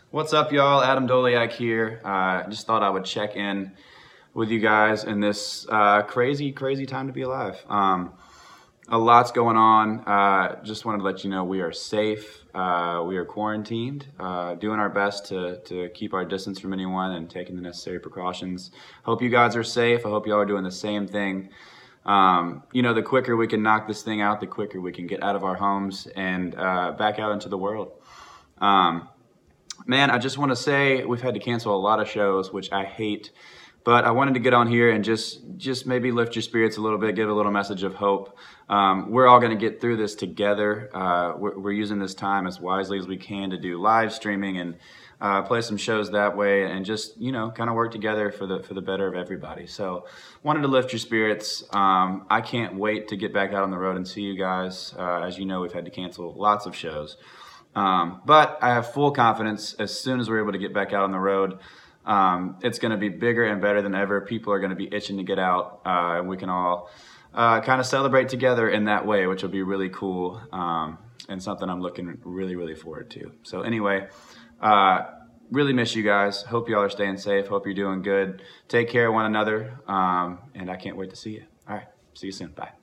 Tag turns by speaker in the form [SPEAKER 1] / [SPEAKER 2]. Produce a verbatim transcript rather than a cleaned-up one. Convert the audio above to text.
[SPEAKER 1] What's up, y'all? Adam Doliak here. Uh, just thought I would check in with you guys in this uh, crazy, crazy time to be alive. Um, a lot's going on. Uh, just wanted to let you know we are safe. Uh, we are quarantined, uh, doing our best to, to keep our distance from anyone and taking the necessary precautions. Hope you guys are safe. I hope y'all are doing the same thing. Um, you know, the quicker we can knock this thing out, the quicker we can get out of our homes and uh, back out into the world. Um, Man, I just want to say we've had to cancel a lot of shows, which I hate, but I wanted to get on here and just just maybe lift your spirits a little bit, give a little message of hope. Um, we're all going to get through this together. Uh, we're, we're using this time as wisely as we can to do live streaming and uh, play some shows that way, and just you know kind of work together for the for the better of everybody. So, wanted to lift your spirits. Um, I can't wait to get back out on the road and see you guys. Uh, as you know, we've had to cancel lots of shows. Um, but I have full confidence as soon as we're able to get back out on the road, um, it's going to be bigger and better than ever. People are going to be itching to get out, uh, and we can all uh, kind of celebrate together in that way, which will be really cool, um, and something I'm looking really, really forward to. So anyway, uh, really miss you guys. Hope y'all are staying safe. Hope you're doing good. Take care of one another, um, and I can't wait to see you. All right, see you soon. Bye.